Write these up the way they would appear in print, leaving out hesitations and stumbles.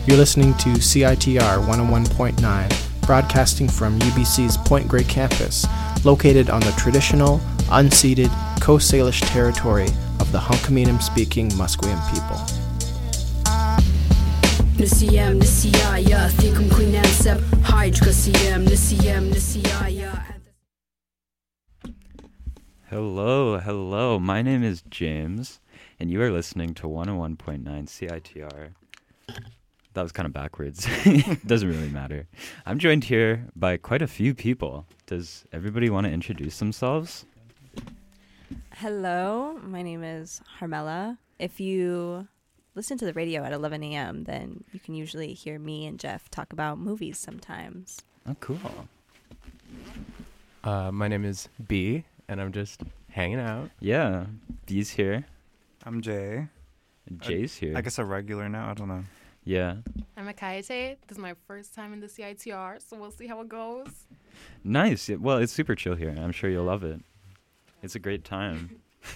You're listening to CITR 101.9, broadcasting from UBC's Point Grey campus, located on the traditional, unceded Coast Salish territory of the Hunkaminam-speaking Musqueam people. Hello. My name is James, and you are listening to 101.9 CITR. That was kind of backwards. Doesn't really matter. I'm joined here by quite a few people. Does everybody want to introduce themselves? Hello, my name is Harmela. If you listen to the radio at 11 a.m., then you can usually hear me and Jeff talk about movies sometimes. Oh, cool. My name is B, and I'm just hanging out. Yeah, B's here. I'm Jay. Jay's here. I guess a regular now. I don't know. Yeah. I'm Akayate. This is my first time in the CITR, so we'll see how it goes. Nice. Well, it's super chill here. I'm sure you'll love it. It's a great time.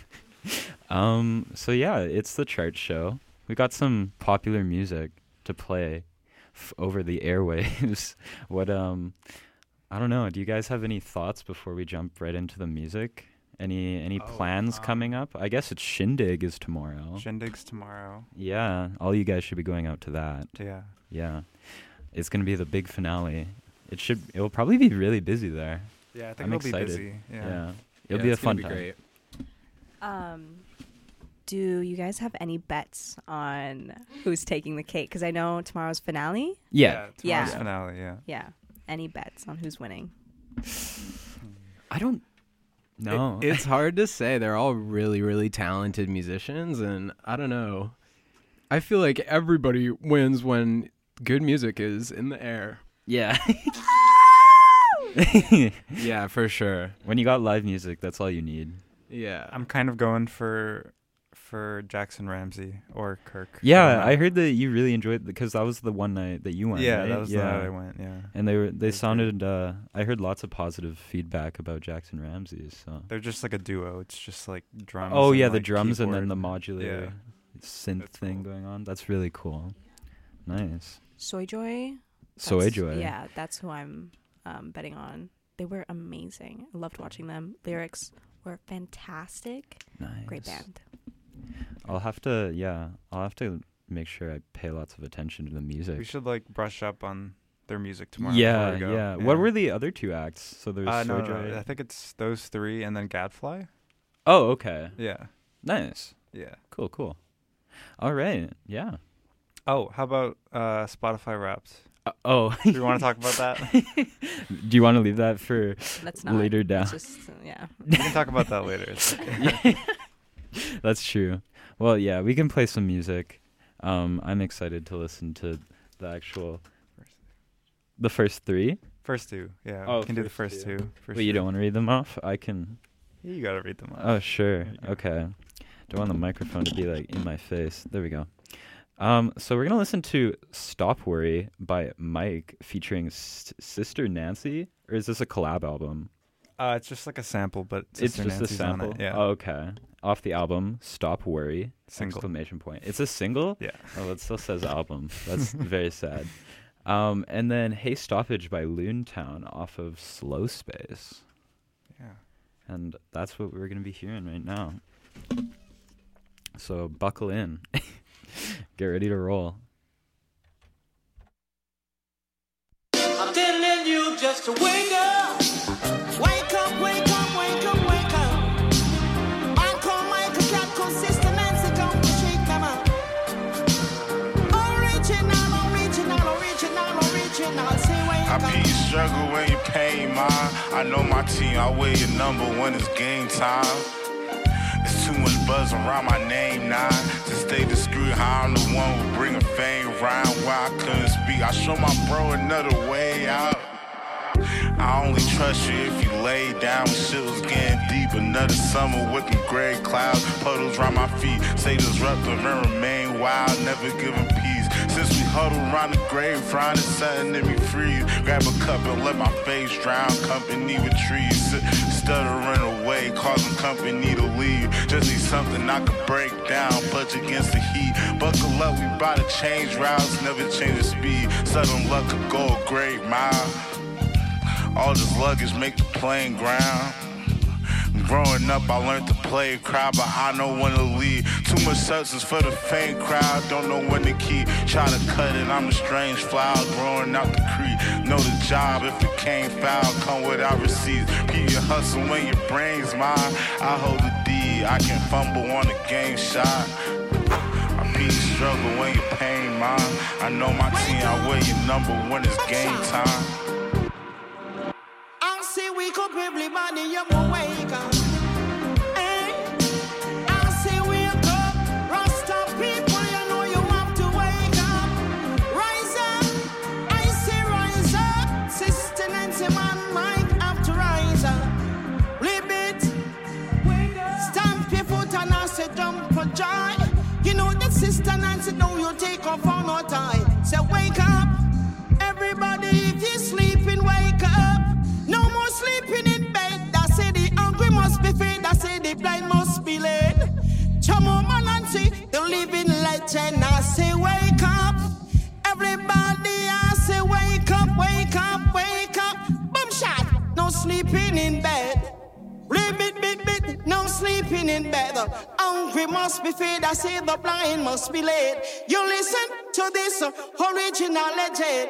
So yeah, it's the chart show. We got some popular music to play over the airwaves. What I don't know. Do you guys have any thoughts before we jump right into the music? Any plans coming up? I guess it's Shindig is tomorrow. Shindig's tomorrow. Yeah, all you guys should be going out to that. Yeah. It's gonna be the big finale. It will probably be really busy there. Yeah, I think I'm it'll excited. be busy. Yeah. It'll be a fun be time. Great. Do you guys have any bets on who's taking the cake? Because I know tomorrow's finale. Yeah. Tomorrow's finale, yeah. Yeah. Any bets on who's winning? I don't know. It's hard to say. They're all really, really talented musicians, and I don't know. I feel like everybody wins when good music is in the air. Yeah. Yeah, for sure. When you got live music, that's all you need. Yeah. I'm kind of going for Jackson Ramsey or Kirk. Yeah, I heard that you really enjoyed because that was the one night that you went. Yeah, right? that was the night I went. Yeah, and they was sounded. I heard lots of positive feedback about Jackson Ramsey. So they're just like a duo. It's just like drums. Oh yeah, and the like drums keyboard. and then the modulator synth That's thing cool. going on. That's really cool. Nice. Soyjoy? Soyjoy. Yeah, that's who I'm betting on. They were amazing. I loved watching them. Lyrics were fantastic. Nice. Great band. I'll have to make sure I pay lots of attention to the music. We should like brush up on their music tomorrow. Yeah, before we go. yeah. What were the other two acts? So there's Soyjoy. No. I think it's those three and then Gadfly. Oh, okay. Yeah. Nice. Yeah. Cool. All right. Yeah. Oh, how about Spotify Wrapped? Do Do you want to talk about that? you want to leave that for Let's not. later down? It's just, yeah. We can talk about that later. It's okay. That's true. Well, yeah, we can play some music. I'm excited to listen to the first three. First two. Yeah. Oh, we can do the first first two. two. For Wait, you sure. don't want to read them off? I can. You gotta read them off. Oh, sure. There you go. Okay. Don't want the microphone to be like in my face. There we go. So we're gonna listen to "Stop Worry" by Mike featuring Sister Nancy, or is this a collab album? It's just like a sample, but It's Sister just Nancy's a sample. On it. Yeah. Oh, okay. Off the album "Stop Worry!" Single. Exclamation point. It's a single. Yeah. Oh, it still says album. That's very sad. And then "Hey Stoppage" by Loontown off of Slow Space. Yeah. And that's what we're gonna be hearing right now. So buckle in. Get ready to roll. I'm telling you just to wake up. Wake up, wake up, wake up, wake up. Uncle Michael got consistent and don't shake them up. Original, say wake I up. be your struggle when you pain mine. I know my team, I wear your number when it's game time. It's too much buzz around my name now. To stay discreet, how I'm the one who bring a fame round. Why I couldn't speak, I show my bro another way out. I only trust you if you lay down when shit was getting deep. Another summer with them gray clouds, puddles around my feet. Stay disruptive and remain wild, never giving peace. Since we huddle around the grave, trying to something in me freeze. Grab a cup and let my face drown, company with trees. stuttering away, causing company to leave. Just need something I could break down, punch against the heat. Buckle up, we bout to change routes, never change the speed. Sudden luck could go a great mile. All this luggage make the plane ground. Growing up, I learned to play crowd, but I know when to lead. Too much substance for the faint crowd, don't know when to keep. Try to cut it, I'm a strange flower growing out the creek. Know the job, if it came foul, come without receipts. Keep your hustle when your brain's mine. I hold the D, I can fumble on a game shot. I beat the struggle when your pain mine. I know my team, I wear your number when it's game time. I see we could everybody, you will wake up. I see wake up, Rasta people, you know you have to wake up. Rise up, I say rise up. Sister Nancy man might have to rise up. Live it, stamp your foot and I say jump for joy. You know that Sister Nancy, know you take off on no time. Say wake up, everybody, if you're sleeping, wake up. No more sleeping in bed. I say the hungry must be fed. I say the blind must be led. Chamo Nancy, the living legend. I say wake up, everybody. I say wake up, wake up, wake up. Boom shot. No sleeping in bed. Bit, no sleeping in bed. Hungry must be fed. I say the blind must be led. You listen to this original legend.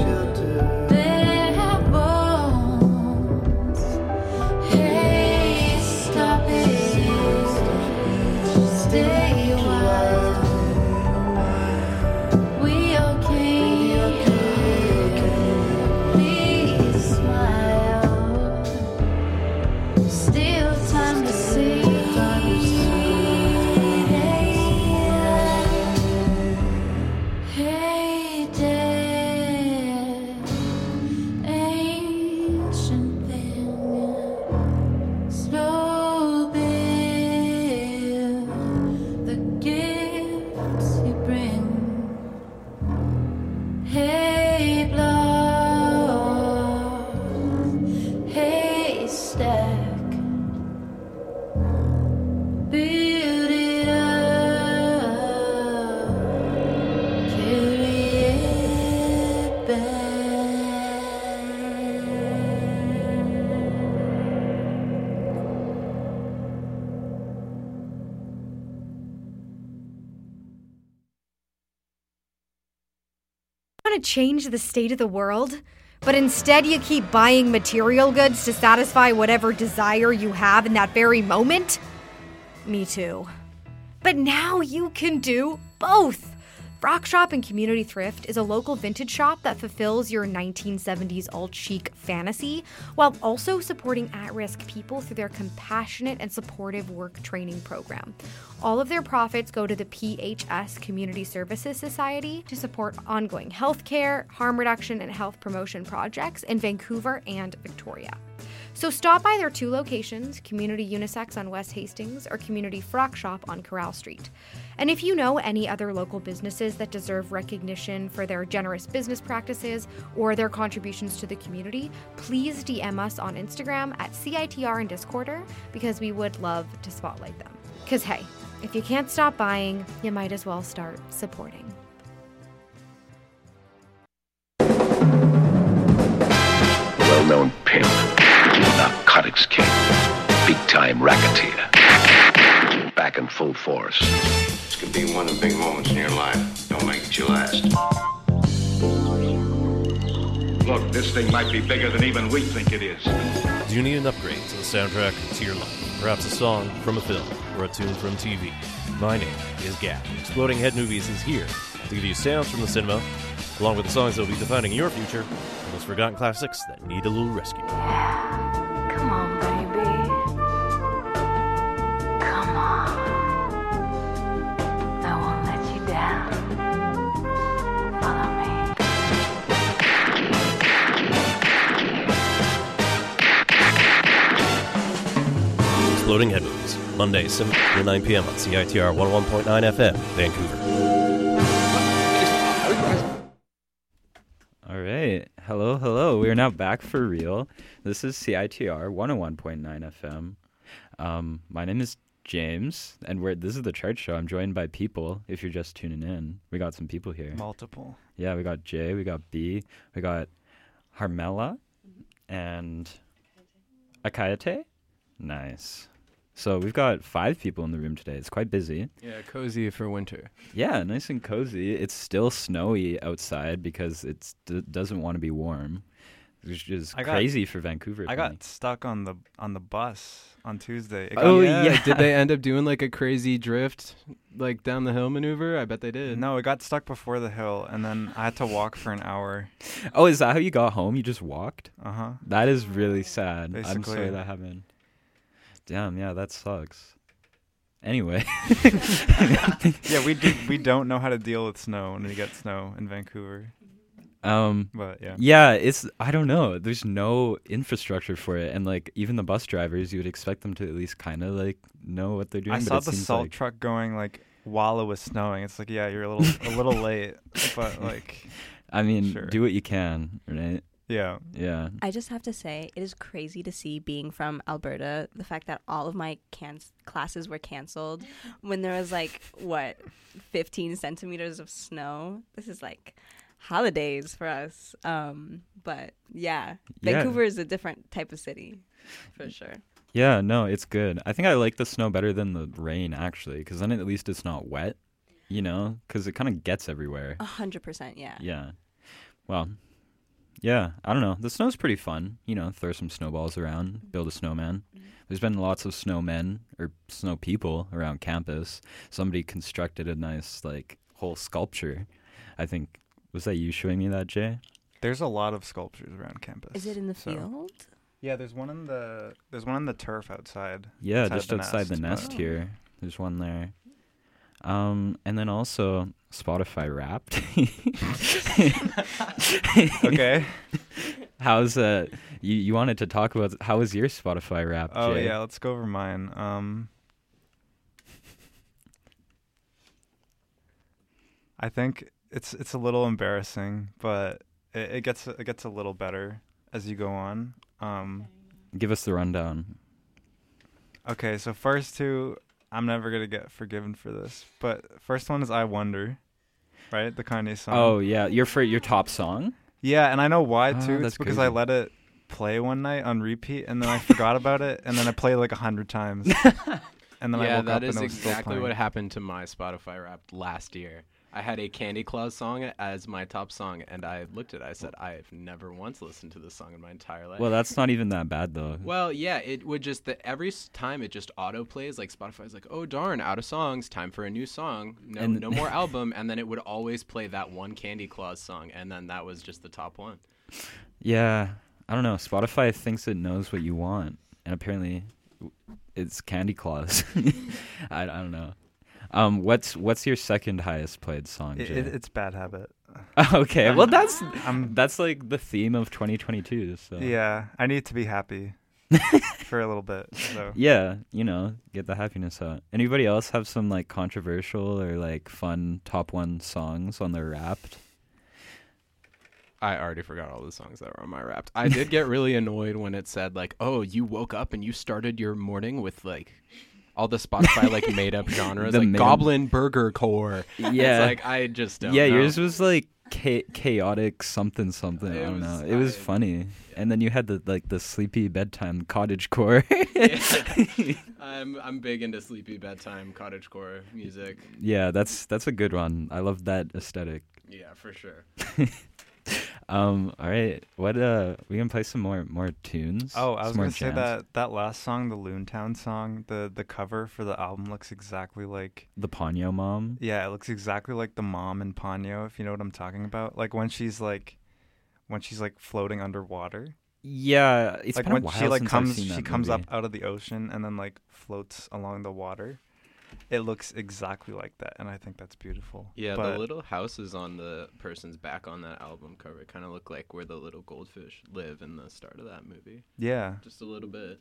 Hey want to change the state of the world, but instead you keep buying material goods to satisfy whatever desire you have in that very moment? Me too. But now you can do both. Rock Shop and Community Thrift is a local vintage shop that fulfills your 1970s alt-chic fantasy while also supporting at-risk people through their compassionate and supportive work training program. All of their profits go to the PHS Community Services Society to support ongoing healthcare, harm reduction, and health promotion projects in Vancouver and Victoria. So stop by their 2 locations, Community Unisex on West Hastings or Community Frock Shop on Corral Street. And if you know any other local businesses that deserve recognition for their generous business practices or their contributions to the community, please DM us on Instagram at CITR and Discorder because we would love to spotlight them. Because hey, if you can't stop buying, you might as well start supporting. Well-known pimp, narcotics king, big-time racketeer, back in full force. This could be one of the big moments in your life. Don't make it your last. Look, this thing might be bigger than even we think it is. Do you need an upgrade to the soundtrack to your life? Perhaps a song from a film or a tune from TV? My name is Gap. Exploding Head Movies is here to give you sounds from the cinema, along with the songs that will be defining your future and those forgotten classics that need a little rescue. Come on, baby. Come on. I won't let you down. Follow me. Exploding Head Movies, Monday, 7 to 9 p.m. on CITR 101.9 FM, Vancouver. All right. Hello. We are now back for real. This is CITR 101.9 FM. My name is James, and this is the chart show. I'm joined by people, if you're just tuning in. We got some people here. Multiple. Yeah, we got Jay, we got B, we got Harmela, and Akayate. Nice. So we've got 5 people in the room today. It's quite busy. Yeah, cozy for winter. Yeah, nice and cozy. It's still snowy outside because it doesn't want to be warm, which is crazy for Vancouver. I got stuck on the bus on Tuesday. Yeah. Did they end up doing like a crazy drift, like down the hill maneuver? I bet they did. No, it got stuck before the hill, and then I had to walk for an hour. Oh, is that how you got home? You just walked? Uh-huh. That is really sad. Basically. I'm sorry that happened. Damn, yeah, that sucks. Anyway. Yeah, we don't know how to deal with snow when we get snow in Vancouver. But yeah. Yeah, I don't know. There's no infrastructure for it, and like even the bus drivers, you would expect them to at least kind of like know what they're doing. I saw the salt truck going like while it was snowing. It's like, yeah, you're a little late, but like, I mean, sure. Do what you can, right? Yeah. Yeah. I just have to say, it is crazy to see, being from Alberta, the fact that all of my classes were canceled when there was 15 centimeters of snow. This is like holidays for us. But yeah, Vancouver is a different type of city for sure. Yeah, no, it's good. I think I like the snow better than the rain, actually, because then at least it's not wet, because it kind of gets everywhere. 100%, yeah. Yeah. Well, yeah, I don't know. The snow's pretty fun, throw some snowballs around, build a snowman. There's been lots of snowmen or snow people around campus. Somebody constructed a nice, whole sculpture. I think, was that you showing me that, Jay? There's a lot of sculptures around campus. Is it in the field? Yeah, there's one in the turf outside. Yeah, just outside the nest here. There's one there. And then also Spotify Wrapped. Okay. How's you wanted to talk about how was your Spotify Wrapped? Oh Jay? yeah, let's go over mine. I think it's a little embarrassing, but it gets a little better as you go on. Give us the rundown. Okay, so first 2, I'm never gonna get forgiven for this, but first one is "I Wonder," right? The Kanye song. Oh yeah, your top song. Yeah, and I know why too. That's it's because crazy. I let it play one night on repeat, and then I forgot about it, and then I played 100 times. And then I woke up and it was still exactly playing. what happened to my Spotify Wrapped last year. I had a Candy Claus song as my top song, and I looked at it. I said, I've never once listened to this song in my entire life. Well, that's not even that bad though. Well, yeah, it would just every time it just auto plays. Like Spotify's like, oh darn, out of songs, time for a new song. No more album, and then it would always play that one Candy Claus song, and then that was just the top one. Yeah, I don't know. Spotify thinks it knows what you want, and apparently, it's Candy Claus. I don't know. What's your second highest played song, Jay? It's Bad Habit. Okay, well that's like the theme of 2022. So yeah, I need to be happy for a little bit. So. Yeah, get the happiness out. Anybody else have some like controversial or like fun top 1 songs on their Wrapped? I already forgot all the songs that were on my Wrapped. I did get really annoyed when it said like, oh, you woke up and you started your morning with like all the Spotify like made up genres, like Goblin Burger Core. Yeah, it's like I just don't. Yeah, know. yours was like chaotic something. I don't know. It was funny, and then you had the sleepy bedtime cottagecore. I'm big into sleepy bedtime cottagecore music. Yeah, that's a good one. I love that aesthetic. Yeah, for sure. All right. What we can play some more tunes. Oh, I was gonna say jams. that last song, the Loontown song, the cover for the album looks exactly like the Ponyo mom. Yeah, it looks exactly like the mom in Ponyo, if you know what I'm talking about. Like when she's floating underwater. Yeah, it's like been when a while she like since comes I've seen that she comes movie. up out of the ocean and then like floats along the water. It looks exactly like that, and I think that's beautiful. Yeah, the little houses on the person's back on that album cover kind of look like where the little goldfish live in the start of that movie. Yeah. Just a little bit.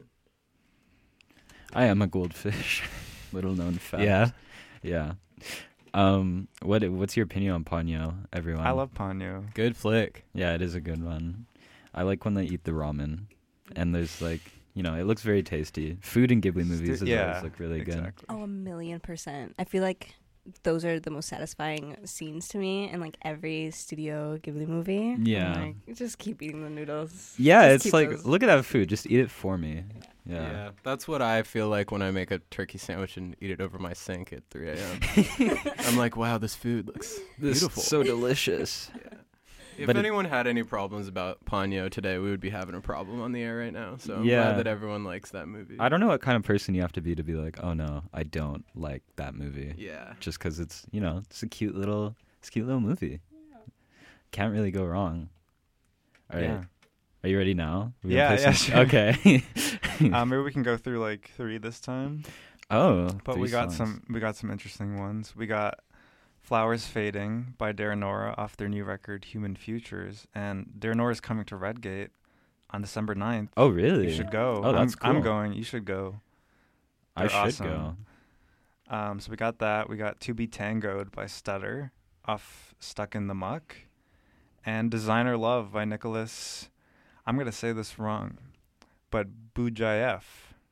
I am a goldfish. Little known fact. Yeah. What's your opinion on Ponyo, everyone? I love Ponyo. Good flick. Yeah, it is a good one. I like when they eat the ramen, and there's like, it looks very tasty. Food in Ghibli movies always look really good. Oh, 1,000,000%. I feel like those are the most satisfying scenes to me in like every Studio Ghibli movie. Yeah. I'm like, just keep eating the noodles. Yeah, Just it's keep like, those. look at that food. Just eat it for me. Yeah, that's what I feel like when I make a turkey sandwich and eat it over my sink at 3 a.m. I'm like, wow, this food looks beautiful. So delicious. Yeah. If anyone had any problems about Ponyo today, we would be having a problem on the air right now. So I'm glad that everyone likes that movie. I don't know what kind of person you have to be like, oh no, I don't like that movie. Yeah. Just because it's, it's a cute little movie. Can't really go wrong. All right. Yeah. Are you ready now? Sure. Okay. Maybe we can go through like 3 this time. Oh, but we got some interesting ones. We got Flowers Fading by Daranora off their new record Human Futures, and Daranora is coming to Redgate on December 9th. Oh, really? You should go. Oh, that's cool. I'm going. You should go. They're I should go. So we got that. We got To Be Tangoed by Stutter off Stuck in the Muck, and Designer Love by Nicholas. I'm gonna say this wrong, but Bujayev,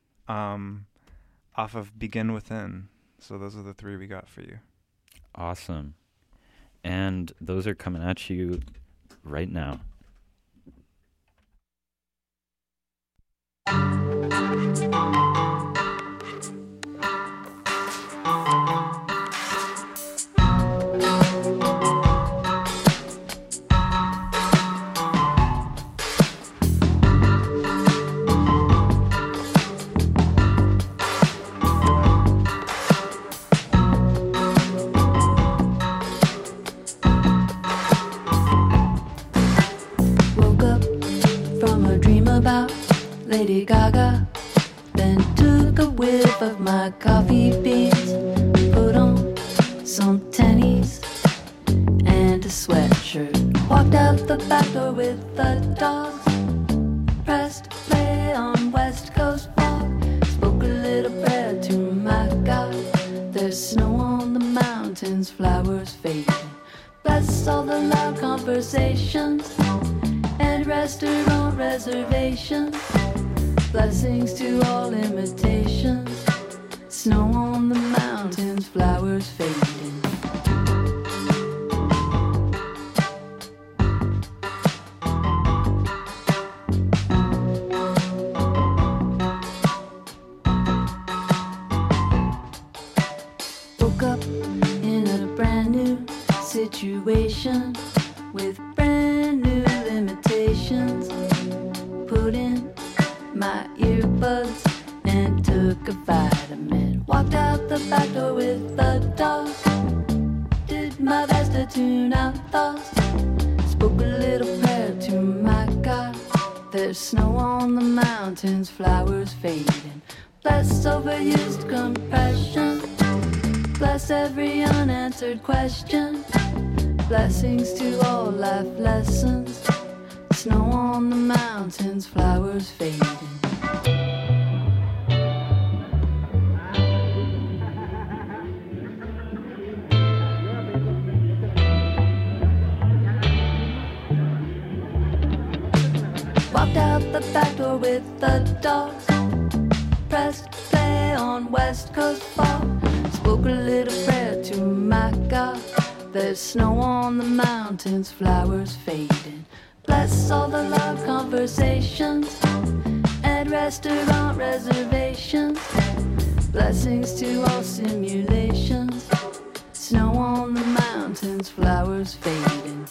off of Begin Within. So those are the 3 we got for you. Awesome. And those are coming at you right now. Woke up from a dream about Lady Gaga, then took a whiff of my coffee beans, put on some tennies and a sweatshirt, walked out the back door with the dog, pressed play on West Coast Walk, spoke a little prayer to my God. There's snow on the mountains, flowers fading, bless all the loud conversations and restaurant reservations. Blessings to all imitations. Snow on the mountains, flowers fading. Woke up in a brand new my earbuds and took a vitamin. Walked out the back door with the dog. Did my best to tune out thoughts. Spoke a little prayer to my God. There's snow on the mountains, flowers fading. Bless overused compression. Bless every unanswered question. Blessings to all life lessons. Snow on the mountains, flowers fading. Walked out the back door with the dogs. Pressed play on West Coast fall. Spoke a little prayer to my God. There's snow on the mountains, flowers fading. Bless all the love conversations and restaurant reservations. Blessings to all simulations. Snow on the mountains, flowers fading.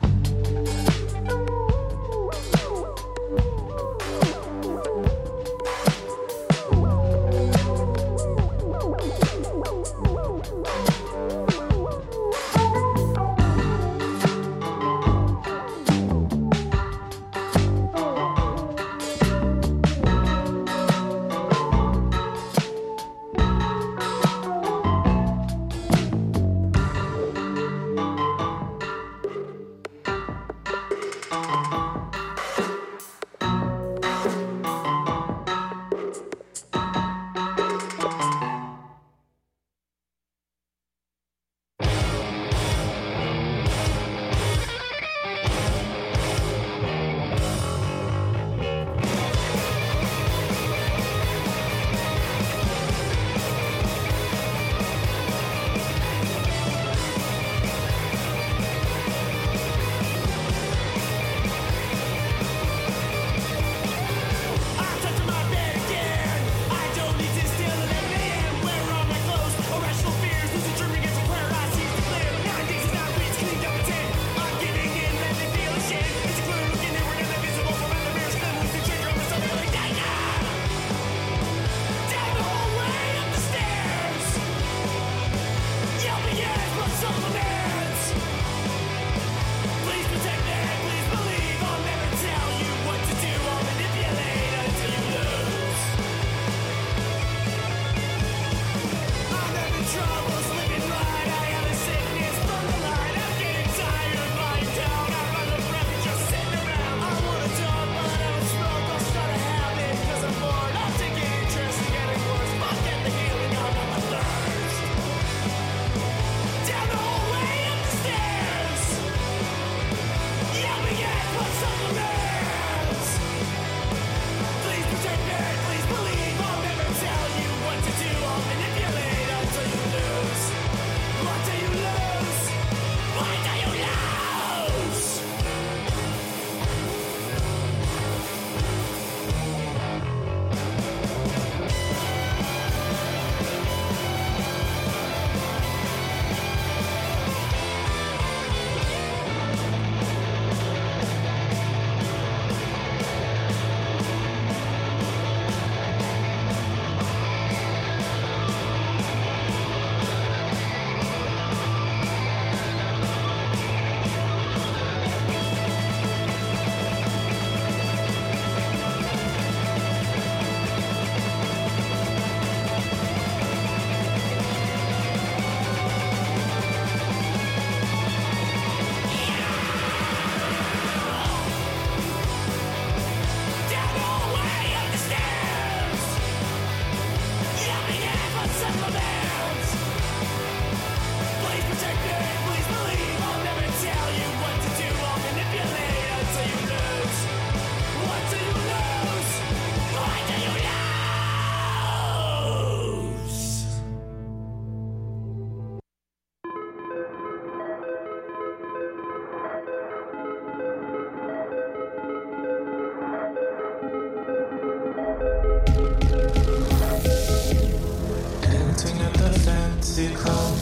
fancy club,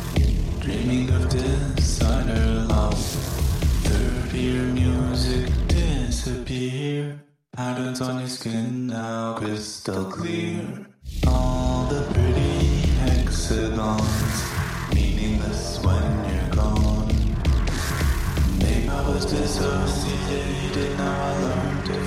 dreaming of designer love. Third-year music disappear. I Patterns on your skin now crystal clear. All the pretty hexagons, meaningless when you're gone. Maybe I was dissociated, now I learned to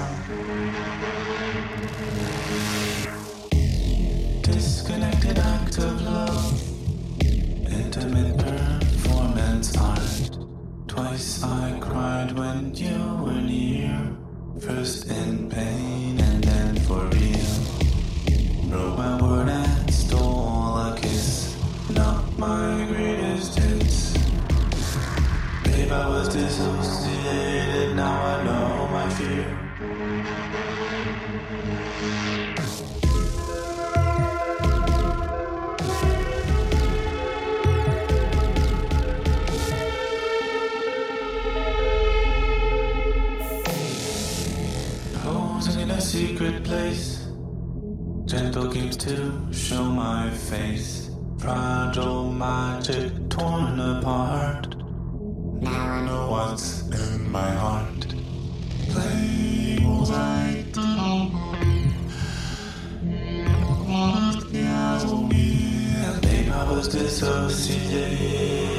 feel. Disconnected act of love, intimate performance art. Twice I cried when you were near. First in pain and then for real. Broke my word and stole a kiss. Not my greatest hits. Babe, I was dissociated, now I know my fear. Posing in a secret place, gentle games to show my face. Fragile magic torn apart. Now I know what's in my heart. Playing was like the and babe, I was dissociated.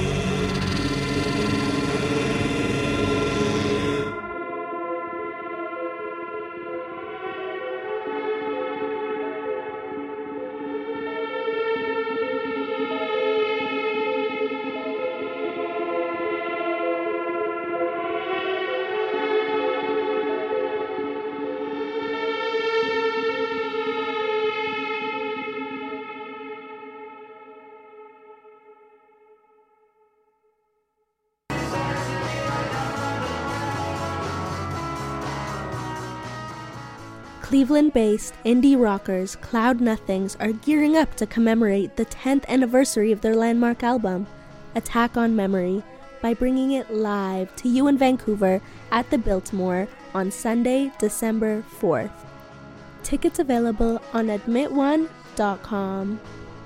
Cleveland-based indie rockers Cloud Nothings are gearing up to commemorate the 10th anniversary of their landmark album, Attack on Memory, by bringing it live to you in Vancouver at the Biltmore on Sunday, December 4th. Tickets available on admitone.com.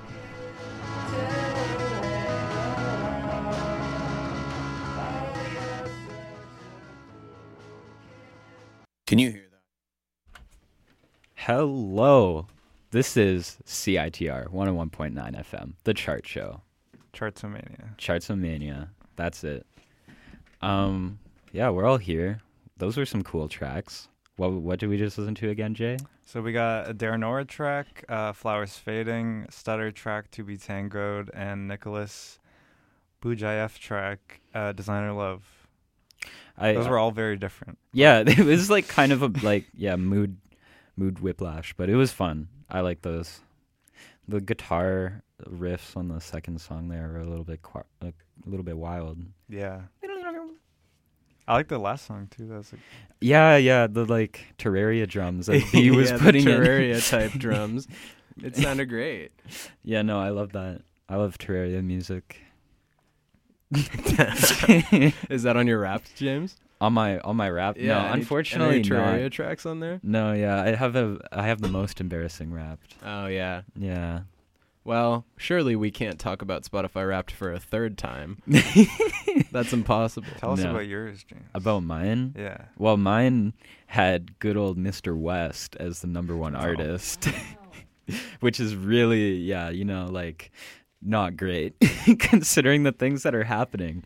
Can you hear that? Hello. This is CITR 101.9 FM, the chart show. Chartsomania. Chartsomania. That's it. Yeah, we're all here. Those were some cool tracks. What did we just listen to again, Jay? So we got a Daranora track, Flowers Fading, Stutter track, To Be Tangoed, and Nicholas Bujayev track, Designer Love. Those were all very different. Yeah, it was like kind of a mood whiplash, but it was fun. I like those. The guitar riffs on the second song there are a little bit wild. Yeah. I like the last song too. That was like the like Terraria drums that he was putting the in. Terraria type drums. It sounded great. Yeah, no, I love that. I love Terraria music. Is that on your Wrapped, James? On my rap? Yeah, no, unfortunately any Terraria not. tracks on there? No, yeah, I have the most embarrassing Wrapped. Oh yeah. Yeah. Well, surely we can't talk about Spotify Wrapped for a third time. That's impossible. Tell us about yours, James. About mine? Yeah. Well, mine had good old Mr. West as the number one artist, which is really, like not great considering the things that are happening.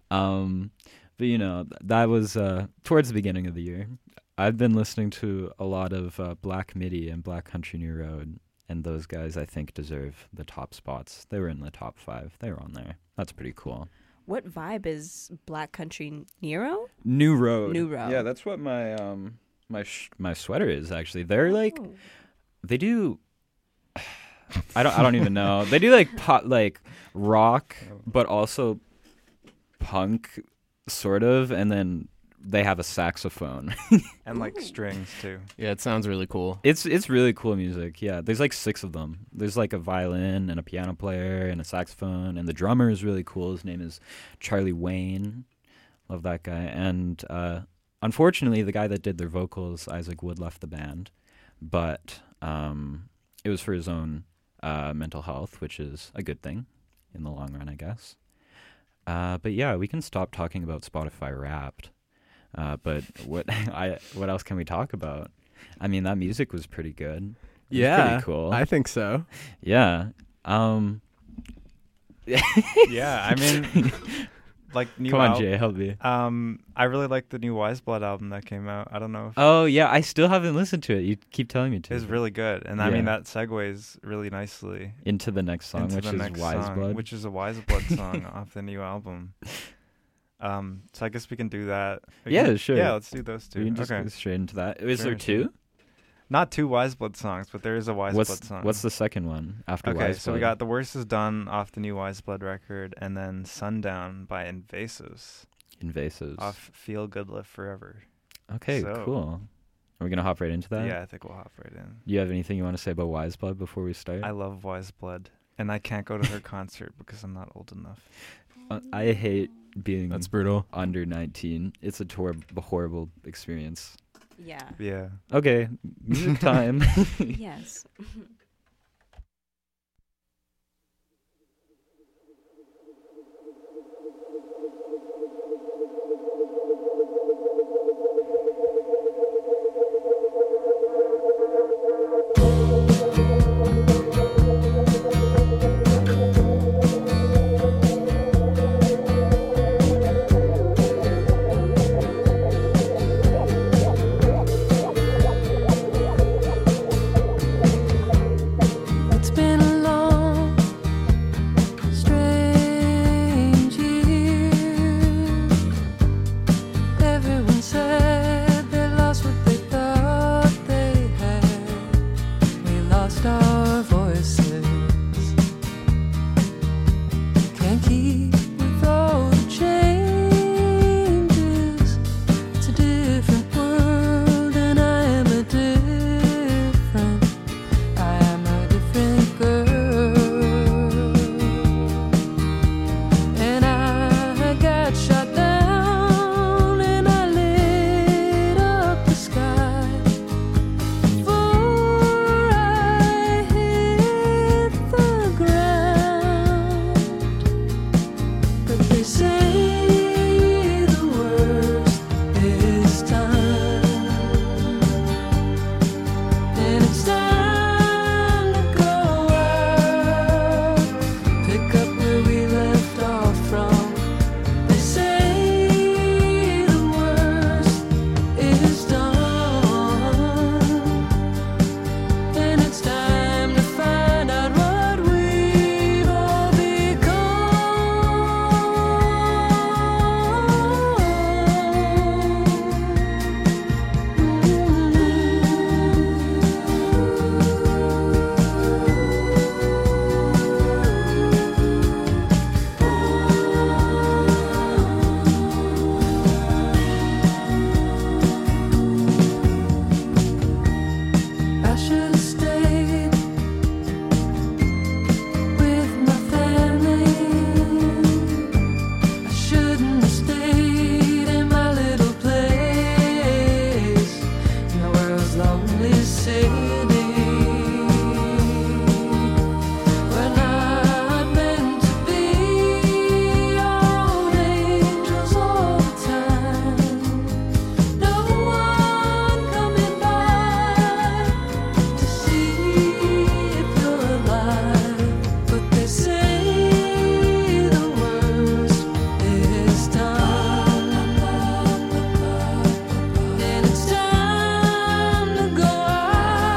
But, that was towards the beginning of the year. I've been listening to a lot of Black Midi and Black Country New Road, and those guys, I think, deserve the top spots. They were in the top 5. They were on there. That's pretty cool. What vibe is Black Country Nero? New Road. New Road. Yeah, that's what my my sweater is, actually. They're like, they do... I don't even know. They do like pop, like rock, but also punk, sort of, and then they have a saxophone and like strings too. Yeah, it sounds really cool. It's really cool music. Yeah, there's like 6 of them. There's like a violin and a piano player and a saxophone, and the drummer is really cool. His name is Charlie Wayne. Love that guy. And unfortunately, the guy that did their vocals, Isaac Wood, left the band, but it was for his own mental health, which is a good thing in the long run, I guess. But yeah, we can stop talking about Spotify Wrapped. But what else can we talk about? I mean, that music was pretty good. It was Yeah, pretty cool. I think so. Yeah. Yeah, I mean, like new. Come on, Jay, help me. I really like the new Wise Blood album that came out. I don't know if Oh yeah, I still haven't listened to it. You keep telling me to. it's really good, and I mean that segues really nicely into the next song, into which the is next Wise song, Blood, which is a Wise Blood song off the new album. So I guess we can do that. Sure. Yeah, let's do those two. We can just okay. go straight into that. Is Sure, there two? sure. Not two Wise Blood songs, but there is a Wise Blood song. What's the second one after Okay, Wise Blood? so we got The Worst Is Done off the new Wise Blood record, and then Sundown by Invasives. Invasives. Off Feel Good Live Forever. Okay, So- cool. Are we gonna hop right into that? Yeah, I think we'll hop right in. You have anything you want to say about Wise Blood before we start? I love Wise Blood, and I can't go to her concert because I'm not old enough. I hate being That's brutal. under 19. It's a horrible experience. Yeah. Yeah. Okay, music time. Yes. It's been a long, strange year. Everyone said they lost what they thought they had. We lost our voices. Can't keep with all the changes. It's a different world, and I am a different. I am a different girl, and I got shot down, and I lit up the sky before I hit the ground. But they say the worst is done, and it's time to go out, pick up where we left off from. They say the worst is done, and it's time to find out what we've all I should have stayed with my family. I shouldn't have stayed in my little place, in the world's loneliest city. We're not meant to be our own angels all the time. No one coming by to see if you're alive, but they say the worst is done, and it's time to go out.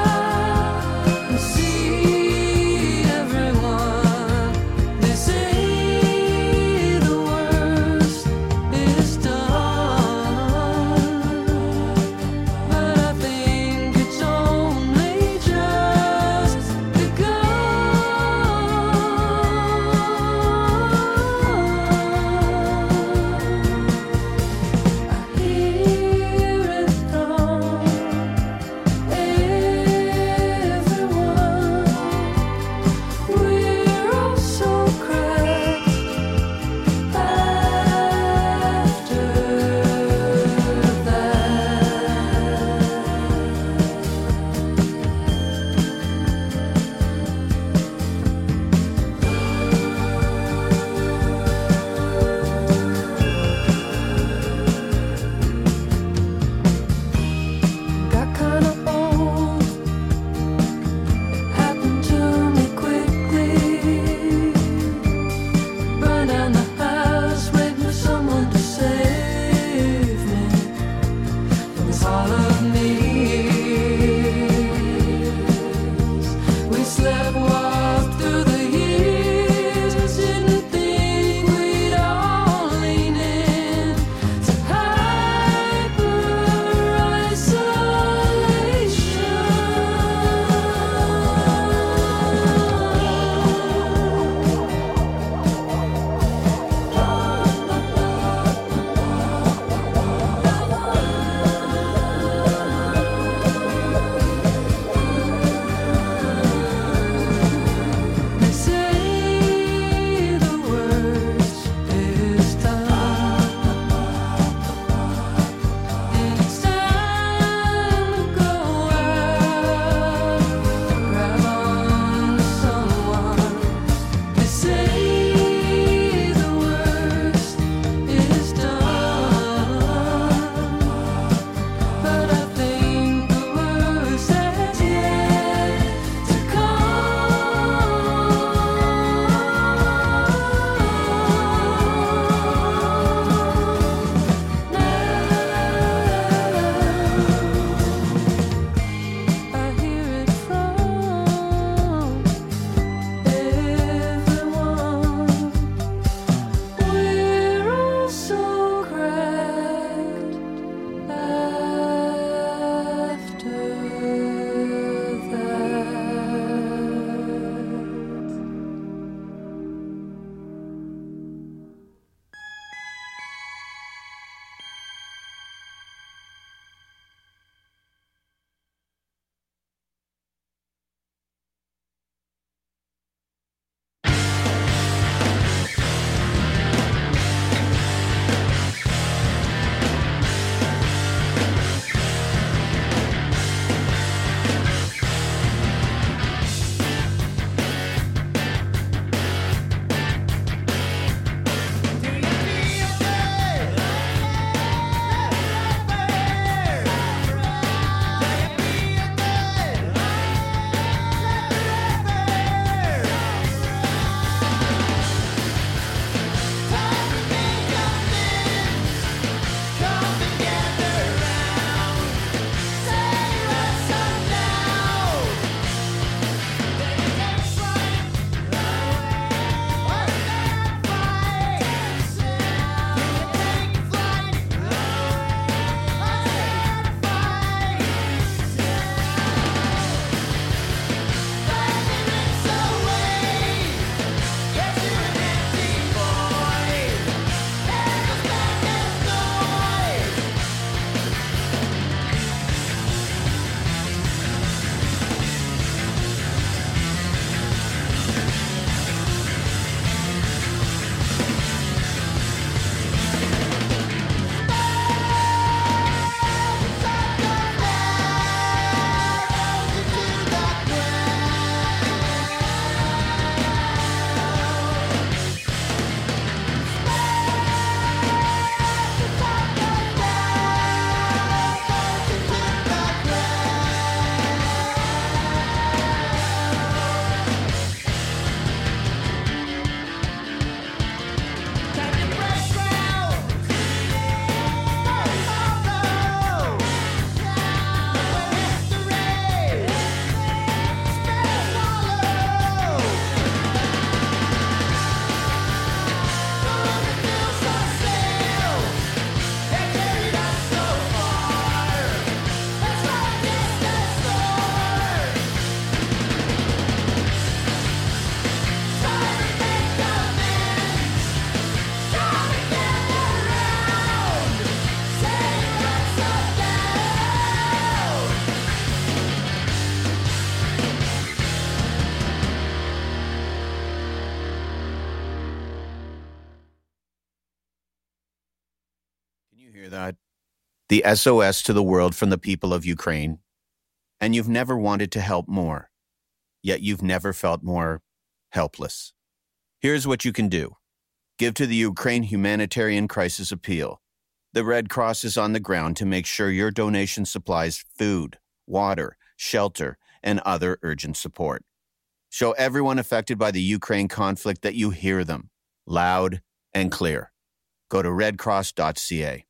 the SOS to the world from the people of Ukraine, and you've never wanted to help more, yet you've never felt more helpless. Here's what you can do. Give to the Ukraine Humanitarian Crisis Appeal. The Red Cross is on the ground to make sure your donation supplies food, water, shelter, and other urgent support. Show everyone affected by the Ukraine conflict that you hear them, loud and clear. Go to redcross.ca.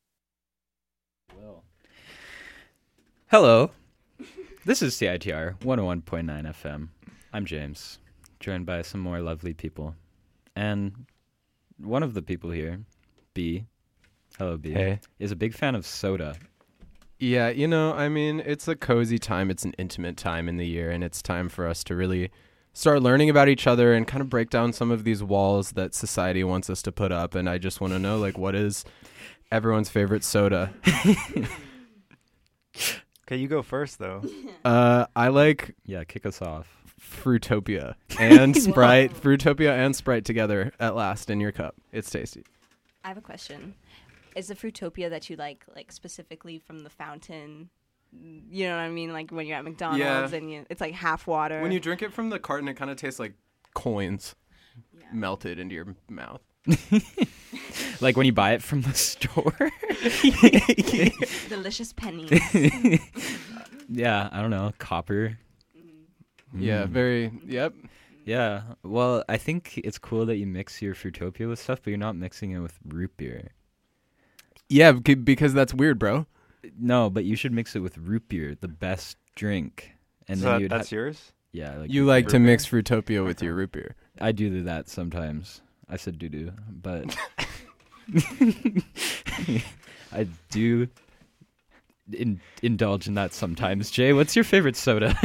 Hello. This is CITR 101.9 FM. I'm James, joined by some more lovely people. And one of the people here, B, hello B, Hey. is a big fan of soda. Yeah, you know, I mean, it's a cozy time. It's an intimate time in the year, and it's time for us to really start learning about each other and kind of break down some of these walls that society wants us to put up. And I just want to know, like, what is everyone's favorite soda? Okay, you go first, though. I like... Yeah, kick us off. Fruitopia and Sprite. Fruitopia and Sprite together at last in your cup. It's tasty. I have a question. Is the Fruitopia that you like specifically from the fountain? You know what I mean? Like when you're at McDonald's and it's like half water. When you drink it from the carton, it kind of tastes like coins melted into your mouth. Like when you buy it from the store. Delicious pennies. Yeah, I don't know. Copper. Yeah, very, yep. Yeah, well, I think it's cool that you mix your Fruitopia with stuff, but you're not mixing it with root beer. Yeah, because that's weird, bro. No, but you should mix it with root beer, the best drink. And So then that's yours? Yeah. Like You like to mix Fruitopia with your root beer. I do that sometimes. I said doo-doo, but I do indulge in that sometimes. Jay, what's your favorite soda?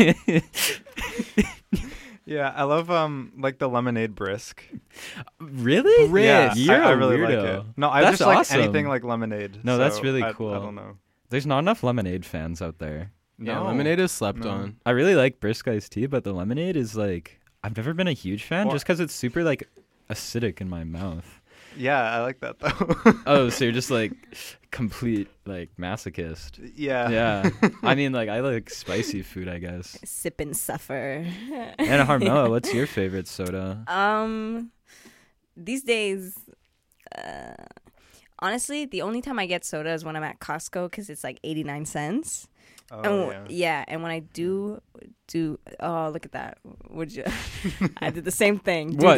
Yeah, I love like the lemonade brisk. Really? Yeah, You're I really weirdo. like it. No, I That's just like awesome. anything like lemonade. No, that's so really I cool. don't know. There's not enough lemonade fans out there. Yeah, No. lemonade is slept No. on. I really like brisk iced tea, but the lemonade is like, I've never been a huge fan Well- just because it's super like acidic in my mouth. Yeah, I like that though. Oh, so you're just like complete like masochist. Yeah. Yeah. I mean, like I like spicy food, I guess. Sip and suffer. And Harmela, what's your favorite soda? These days, honestly, the only time I get soda is when I'm at Costco because it's like 89 cents. Oh, yeah. And when I do, oh, look at that. Would you? I did the same thing. What?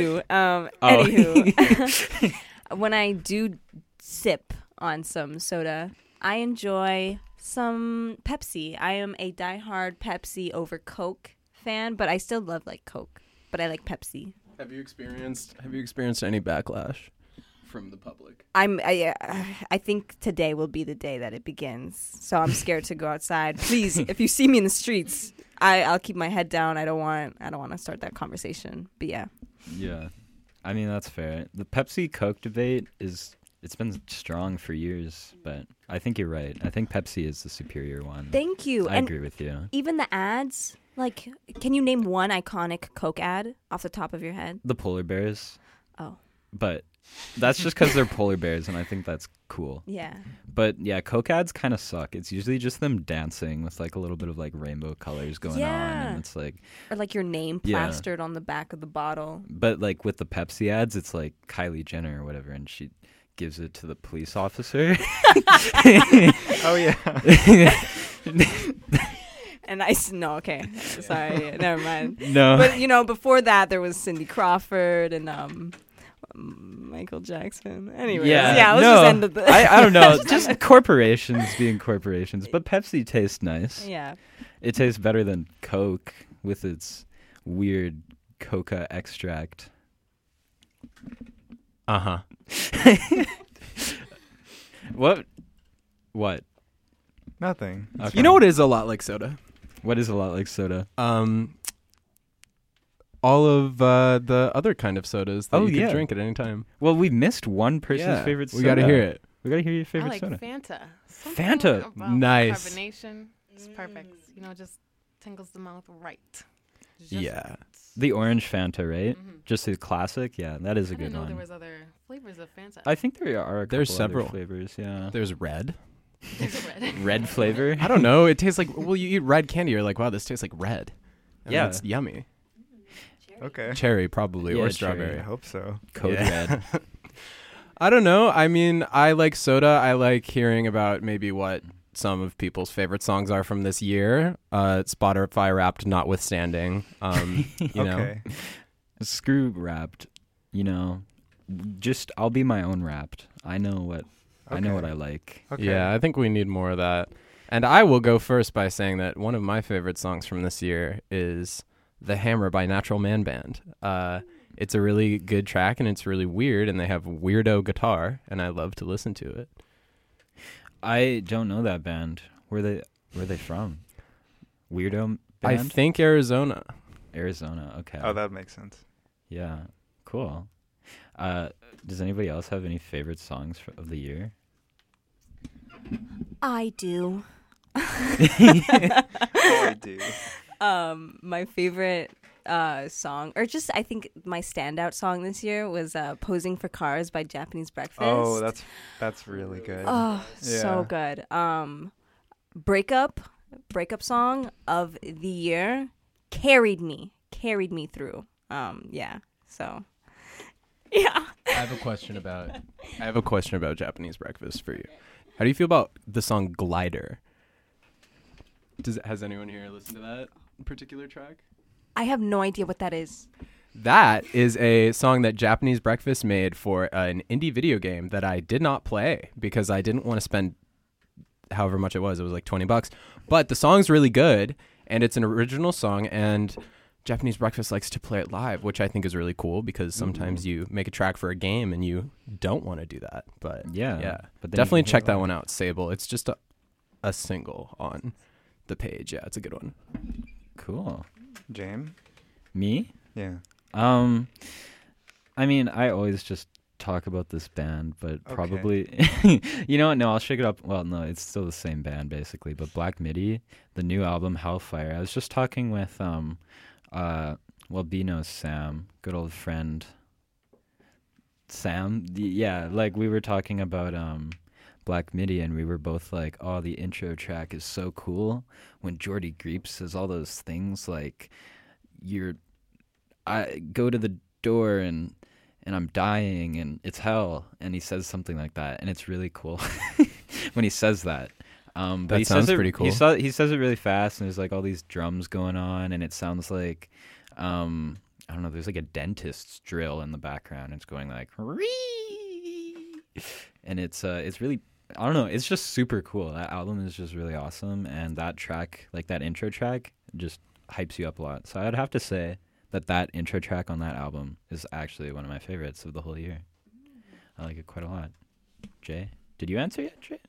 Anywho, when I do sip on some soda, I enjoy some Pepsi. I am a diehard Pepsi over Coke fan, but I still love like Coke. But I like Pepsi. Have you experienced any backlash from the public? I think today will be the day that it begins. So I'm scared to go outside. Please, if you see me in the streets, I'll keep my head down. I don't want to start that conversation. But yeah. Yeah. I mean, that's fair. The Pepsi Coke debate it's been strong for years, but I think you're right. I think Pepsi is the superior one. Thank you. I And agree with you. Even the ads, like, can you name one iconic Coke ad off the top of your head? The polar bears. Oh. But that's just because they're polar bears, and I think that's cool. Yeah. But yeah, Coke ads kind of suck. It's usually just them dancing with like a little bit of like rainbow colors going on, and it's like, or like your name Yeah. plastered on the back of the bottle. But like with the Pepsi ads, it's like Kylie Jenner or whatever, and she gives it to the police officer. Oh yeah. And no, okay, sorry, never mind. No. But before that there was Cindy Crawford and Michael Jackson. Anyways, let's just end it. I don't know. Just corporations being corporations. But Pepsi tastes nice. Yeah. It tastes better than Coke with its weird coca extract. Uh-huh. What? Nothing. Okay. You know what is a lot like soda? What is a lot like soda? All of the other kind of sodas that you yeah. could drink at any time. Well, we missed one person's favorite soda. We got to hear it. We got to hear your favorite I like soda. Fanta. Fanta. About Nice. Carbonation. It's perfect. Just tingles the mouth right. Yeah. The orange Fanta, right? Mm-hmm. Just the classic. Yeah, that is a I good didn't know one. there was other flavors of Fanta. I think there are a couple There's other several flavors. Yeah. There's red. Red flavor? I don't know. It tastes like, well, you eat red candy, you're like, wow, this tastes like red. And Yeah. it's yummy. Okay. Cherry, probably, Yeah, or cherry. strawberry. I hope so. Code red. I don't know. I mean, I like soda. I like hearing about maybe what some of people's favorite songs are from this year. Spotify Wrapped notwithstanding. You know. Okay. Screw Wrapped. You know, just I'll be my own Wrapped. I know what I like. Okay. Yeah, I think we need more of that. And I will go first by saying that one of my favorite songs from this year is The Hammer by Natural Man Band. It's a really good track, and it's really weird, and they have weirdo guitar, and I love to listen to it. I don't know that band. Where they from? Weirdo I band? think Arizona. Arizona. Okay. Oh, that makes sense. Yeah. Cool. Does anybody else have any favorite songs of the year? I do. I do. My favorite song, or just I think my standout song this year was "Posing for Cars" by Japanese Breakfast. Oh, that's really good. Oh, so good. Breakup song of the year carried me through. Yeah. So, yeah. I have a question about Japanese Breakfast for you. How do you feel about the song Glider? Has anyone here listened to that particular track? I have no idea what that is. That is a song that Japanese Breakfast made for an indie video game that I did not play because I didn't want to spend however much it was. It was like $20. But the song's really good, and it's an original song, and Japanese Breakfast likes to play it live, which I think is really cool because sometimes you make a track for a game and you don't want to do that. But Yeah. But then definitely you can check hear that it one out, Sable. It's just a single on the page. Yeah, it's a good one. Cool. James? Me? Yeah. I mean, I always just talk about this band, but Okay. probably you know what? No, I'll shake it up. Well, no, it's still the same band basically, but Black Midi, the new album Hellfire. I was just talking with Bino's Sam, good old friend Sam. Yeah, like we were talking about Black Midi, and we were both like, oh, the intro track is so cool when Jordy Greep says all those things like I go to the door and I'm dying and it's hell, and he says something like that, and it's really cool when he says that. But That he sounds says it, pretty cool. He says it really fast, and there's like all these drums going on, and it sounds like I don't know. There's like a dentist's drill in the background. It's going like, and it's really, I don't know. It's just super cool. That album is just really awesome, and that track, like that intro track, just hypes you up a lot. So I'd have to say that intro track on that album is actually one of my favorites of the whole year. I like it quite a lot. Jay, did you answer yet, Jay?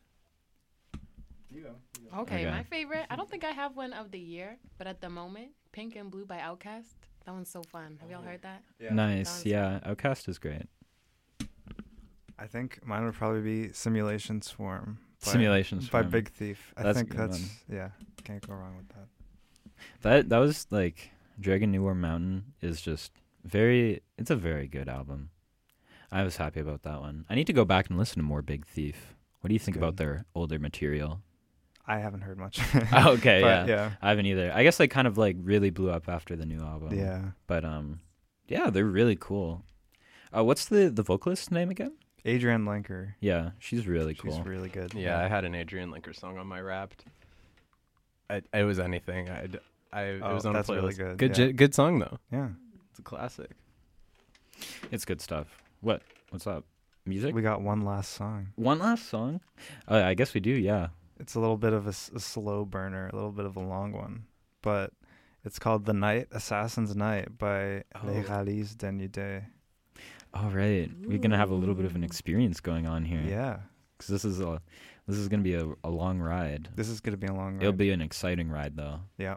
Okay, Okay. my favorite. I don't think I have one of the year, but at the moment, Pink and Blue by Outkast. That one's so fun. Have y'all heard that? Nice. Yeah, Outkast is great. I think mine would probably be Simulation Swarm. Simulation by Swarm. Big Thief. I That's a think good that's one. yeah. Can't go wrong with that. That was like Dragon New War Mountain is just it's a very good album. I was happy about that one. I need to go back and listen to more Big Thief. What do you think about their older material? I haven't heard much. Oh, okay, But, yeah. I haven't either. I guess they kind of like really blew up after the new album. Yeah. But yeah, they're really cool. What's the vocalist's name again? Adrienne Lenker. Yeah, she's really cool. She's really good. Yeah, I had an Adrienne Lenker song on my Wrapped. It was anything. It was on that's a playlist. really good. Yeah. Good song though. Yeah. It's a classic. It's good stuff. What's up? Music? We got one last song. One last song? I guess we do, yeah. It's a little bit of a slow burner, a little bit of a long one, but it's called "The Night Assassin's Night" by Les Rallies de Nuit. All right, we're gonna have a little bit of an experience going on here. Yeah, because this is gonna be a long ride. This is gonna be a long ride. It'll be an exciting ride, though. Yeah.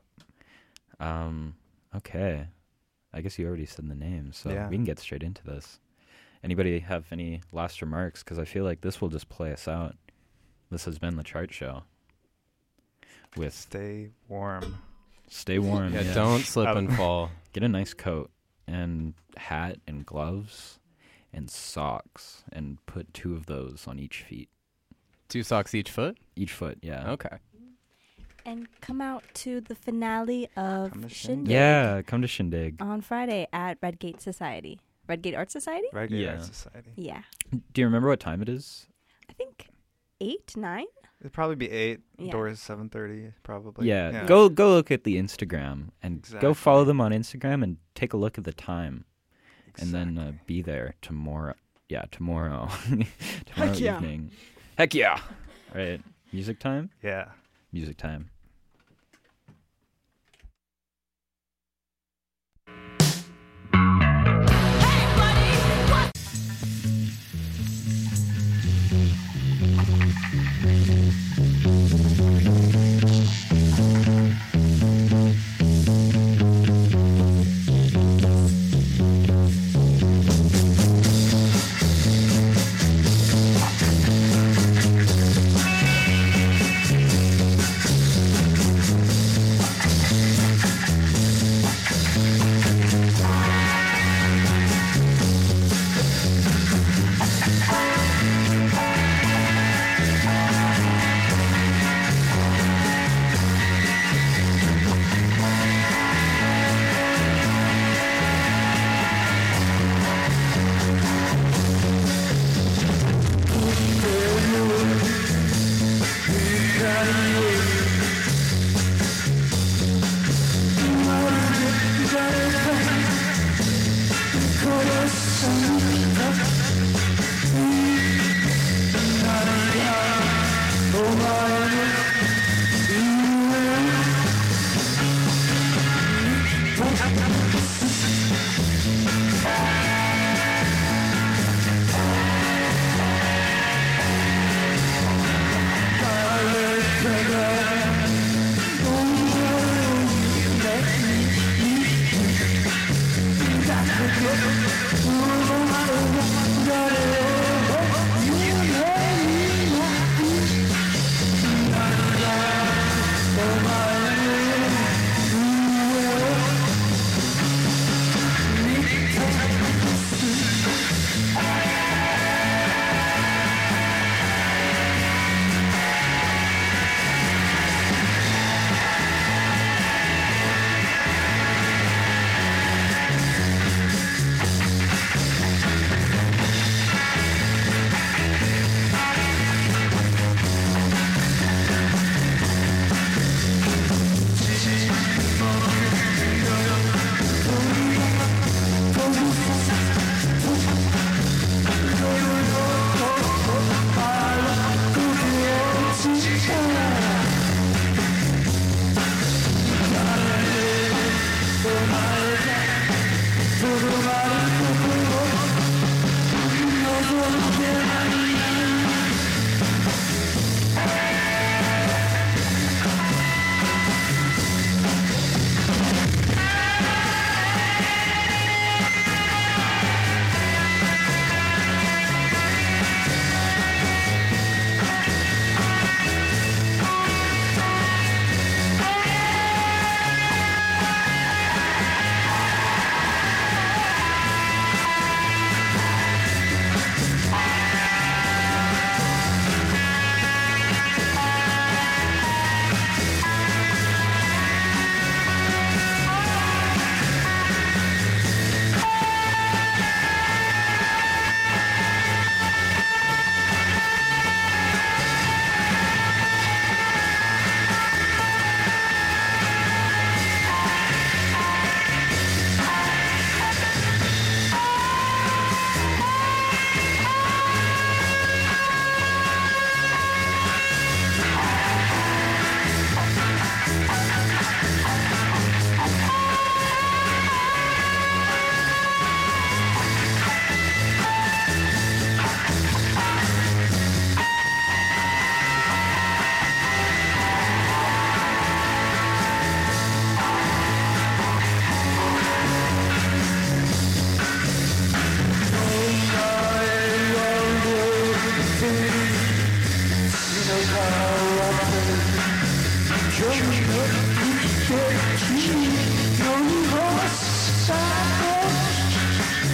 Okay. I guess you already said the name, so Yeah. we can get straight into this. Anybody have any last remarks? Because I feel like this will just play us out. This has been the Chart Show. With Stay warm. Stay warm. Yeah, don't slip and fall. Get a nice coat and hat and gloves and socks, and put 2 of those on each feet. 2 socks each foot? Each foot, yeah. Okay. And come out to the finale of Shindig. Yeah, come to Shindig. On Friday at Redgate Society. Redgate Art Society? Redgate Art Society. Yeah. Do you remember what time it is? I think 8, 9? It'd probably be 8. Yeah. Doors 7:30, probably. Yeah. Go look at the Instagram and go follow them on Instagram and take a look at the time. And then be there tomorrow. Yeah, tomorrow. Tomorrow Heck yeah. evening. Heck yeah. All right. Music time? Yeah. Music time.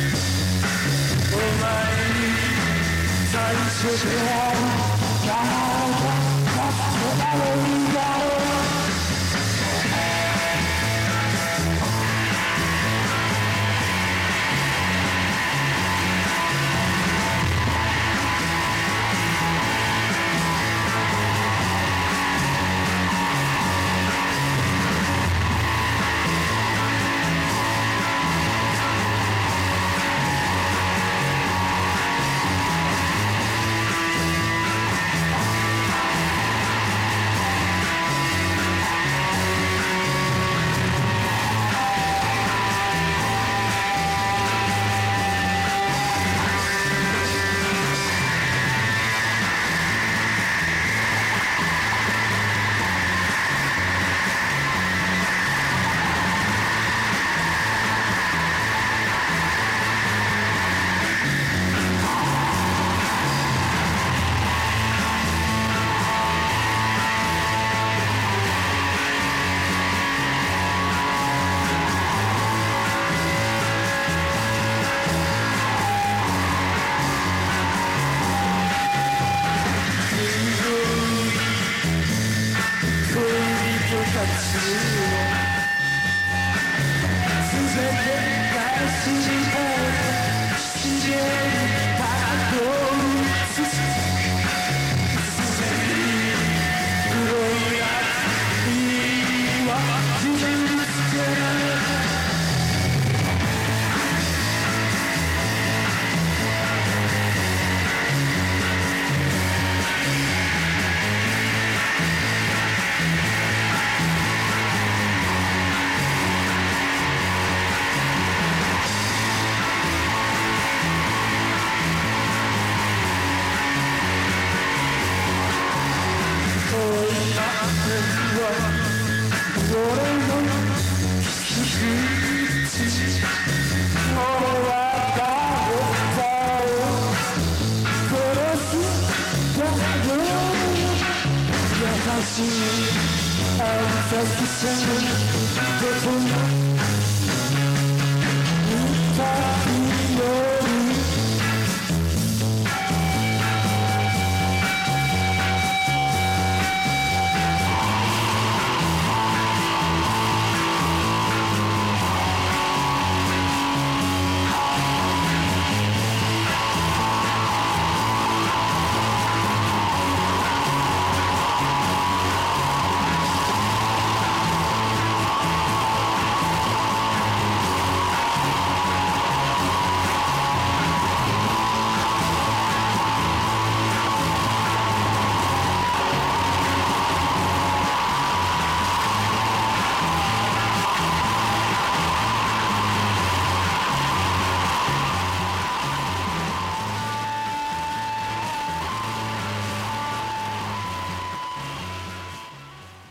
Time to see. I felt the same.